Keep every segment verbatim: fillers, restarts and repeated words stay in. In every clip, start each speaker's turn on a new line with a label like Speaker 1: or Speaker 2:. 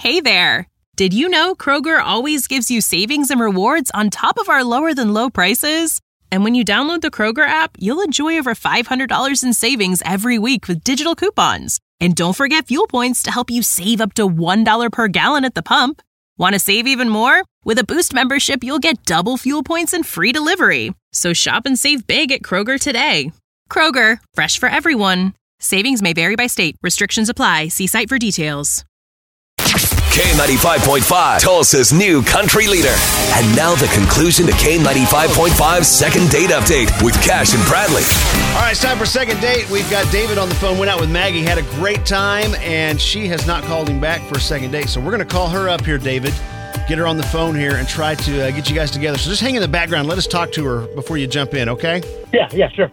Speaker 1: Hey there! Did you know Kroger always gives you savings and rewards on top of our lower-than-low prices? And when you download the Kroger app, you'll enjoy over five hundred dollars in savings every week with digital coupons. And don't forget fuel points to help you save up to one dollar per gallon at the pump. Want to save even more? With a Boost membership, you'll get double fuel points and free delivery. So shop and save big at Kroger today. Kroger, fresh for everyone. Savings may vary by state. Restrictions apply. See site for details.
Speaker 2: K ninety-five point five, Tulsa's new country leader. And now the conclusion to K ninety-five point five's second date update with Cash and Bradley.
Speaker 3: All right, it's time for second date. We've got David on the phone, went out with Maggie, had a great time, and she has not called him back for a second date. So we're going to call her up here, David, get her on the phone here, and try to uh, get you guys together. So just hang in the background. Let us talk to her before you jump in, okay?
Speaker 4: Yeah, yeah, sure.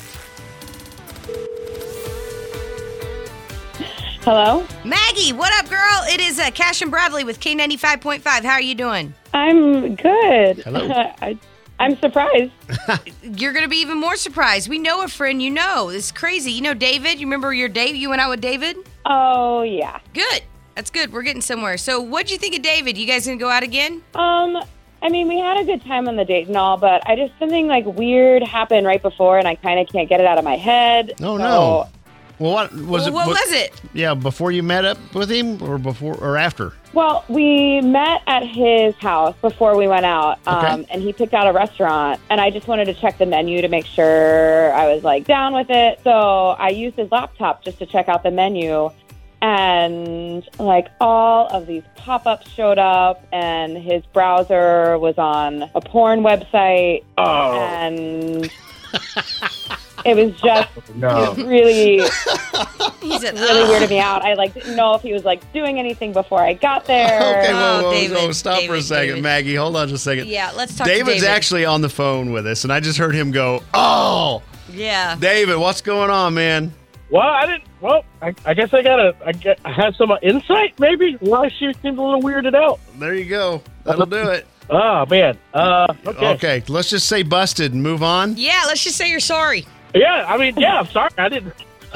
Speaker 5: Hello?
Speaker 6: Maggie, what up, girl? It is uh, Cash and Bradley with K ninety-five point five. How are you doing?
Speaker 5: I'm good.
Speaker 3: Hello.
Speaker 5: I, I'm surprised.
Speaker 6: You're going to be even more surprised. We know a friend you know. It's crazy. You know David? You remember your date? You went out with David?
Speaker 5: Oh, yeah.
Speaker 6: Good. That's good. We're getting somewhere. So what'd you think of David? You guys going to go out again?
Speaker 5: Um, I mean, we had a good time on the date and all, but I just, something like weird happened right before, and I kind of can't get it out of my head.
Speaker 3: Oh,
Speaker 5: so.
Speaker 3: no. Well, what was
Speaker 6: well,
Speaker 3: it?
Speaker 6: What, what was it?
Speaker 3: Yeah, before you met up with him, or before or after?
Speaker 5: Well, we met at his house before we went out, um,
Speaker 3: Okay.
Speaker 5: and he picked out a restaurant, and I just wanted to check the menu to make sure I was, like, down with it. So I used his laptop just to check out the menu, and, like, all of these pop-ups showed up, and his browser was on a porn website,
Speaker 4: Oh.
Speaker 5: and... It was just
Speaker 4: No.
Speaker 5: it was really,
Speaker 6: He said,
Speaker 5: really
Speaker 6: "Ugh."
Speaker 5: weirded me out. I like didn't know if he was like doing anything before I got there.
Speaker 3: Okay, whoa,
Speaker 6: Oh,
Speaker 3: whoa,
Speaker 6: David,
Speaker 3: whoa, stop for a
Speaker 6: David,
Speaker 3: second,
Speaker 6: David.
Speaker 3: Maggie. Hold on just a second.
Speaker 6: Yeah, let's talk to
Speaker 3: David's
Speaker 6: David.
Speaker 3: actually on the phone with us, and I just heard him go, "Oh,
Speaker 6: Yeah.
Speaker 3: David, what's going on, man?"
Speaker 4: Well, I didn't. Well, I, I guess I gotta. I, get, I have some insight, maybe. Why she seemed a little weirded out.
Speaker 3: There you go. That'll do it.
Speaker 4: Oh man. Uh. Okay.
Speaker 3: Okay, let's just say busted and move on.
Speaker 6: Yeah, let's just say you're sorry.
Speaker 4: Yeah. I mean, yeah. I'm sorry. I didn't.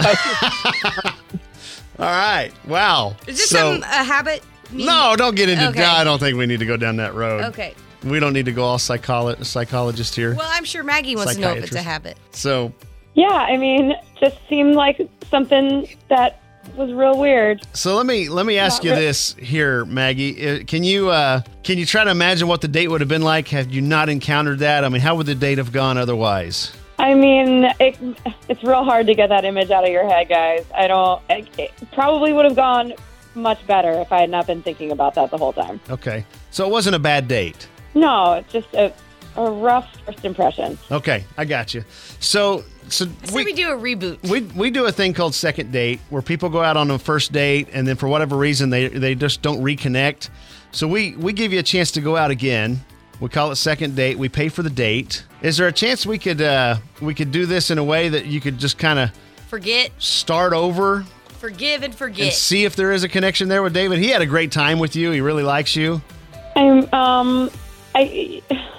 Speaker 3: All right. Wow.
Speaker 6: Is this
Speaker 3: so,
Speaker 6: some a habit?
Speaker 3: No, don't get into
Speaker 6: Okay.
Speaker 3: that. I don't think we need to go down that road.
Speaker 6: Okay.
Speaker 3: We don't need to go all psycholo- psychologist here.
Speaker 6: Well, I'm sure Maggie wants to know if it's a
Speaker 3: Psychiatrist.
Speaker 6: habit.
Speaker 3: So,
Speaker 5: Yeah, I mean, just seemed like something that was real weird.
Speaker 3: so let me let me ask
Speaker 5: Not
Speaker 3: you
Speaker 5: re-
Speaker 3: this here, Maggie. Uh, Can you uh, can you try to imagine what the date would have been like had you not encountered that? I mean, how would the date have gone otherwise?
Speaker 5: I mean, it, it's real hard to get that image out of your head, guys. I don't. It, it probably would have gone much better if I had not been thinking about that the whole time.
Speaker 3: Okay, so it wasn't a bad date.
Speaker 5: No, it's just a, a rough first impression.
Speaker 3: Okay, I got you. So, so
Speaker 6: I say we do a reboot.
Speaker 3: We we do a thing called second date where people go out on a first date and then for whatever reason they they just don't reconnect. So we we give you a chance to go out again. We call it second date. We pay for the date. Is there a chance we could uh, we could do this in a way that you could just kind of
Speaker 6: Forget,
Speaker 3: start over
Speaker 6: forgive, and
Speaker 3: and
Speaker 6: forget.
Speaker 3: see if there is a connection there with David? He had a great time with you. He really likes you.
Speaker 5: I'm um, I.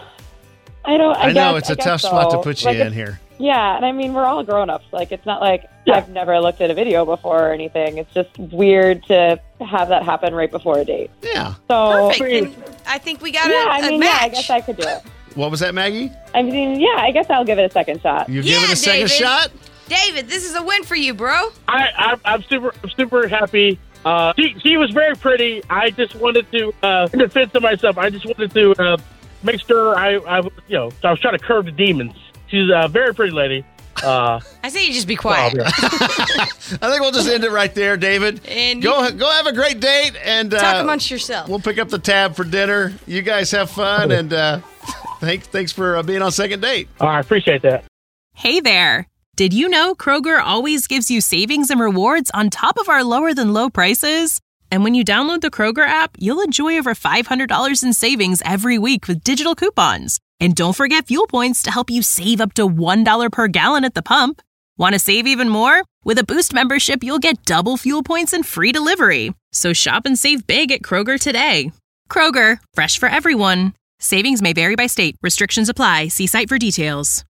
Speaker 5: I don't. I,
Speaker 3: I, know
Speaker 5: guess-
Speaker 3: it's
Speaker 5: I
Speaker 3: a
Speaker 5: guess
Speaker 3: tough spot to
Speaker 5: so.
Speaker 3: put you
Speaker 5: Like,
Speaker 3: in
Speaker 5: it's-
Speaker 3: here.
Speaker 5: Yeah, and I mean, we're all grown-ups. Like, it's not like
Speaker 4: Yeah.
Speaker 5: I've never looked at a video before or anything. It's just weird to have that happen right before a date.
Speaker 3: Yeah.
Speaker 5: So,
Speaker 6: Perfect. And I think we got
Speaker 5: yeah,
Speaker 6: a,
Speaker 5: I
Speaker 6: a
Speaker 5: mean,
Speaker 6: match.
Speaker 5: yeah, I guess I could do it.
Speaker 3: What was that, Maggie?
Speaker 5: I mean, yeah, I guess I'll give it a second shot.
Speaker 3: You
Speaker 6: Yeah,
Speaker 3: give it a second
Speaker 6: David.
Speaker 3: shot?
Speaker 6: David, this is a win for you, bro.
Speaker 4: I, I I'm super I'm super happy. Uh, she she was very pretty. I just wanted to uh, in defense of myself. I just wanted to uh, make sure I I you know I was trying to curb the demons. She's a very pretty lady. Uh,
Speaker 6: I say you just be quiet.
Speaker 4: oh, yeah.
Speaker 3: I think we'll just end it right there, David.
Speaker 6: And
Speaker 3: go go have a great date and uh,
Speaker 6: Talk amongst yourself.
Speaker 3: we'll pick up the tab for dinner. You guys have fun and uh, thanks thanks for uh, being on second date.
Speaker 4: All right, I appreciate that.
Speaker 1: Hey there! Did you know Kroger always gives you savings and rewards on top of our lower-than-low prices? And when you download the Kroger app, you'll enjoy over five hundred dollars in savings every week with digital coupons. And don't forget fuel points to help you save up to one dollar per gallon at the pump. Want to save even more? With a Boost membership, you'll get double fuel points and free delivery. So shop and save big at Kroger today. Kroger, fresh for everyone. Savings may vary by state. Restrictions apply. See site for details.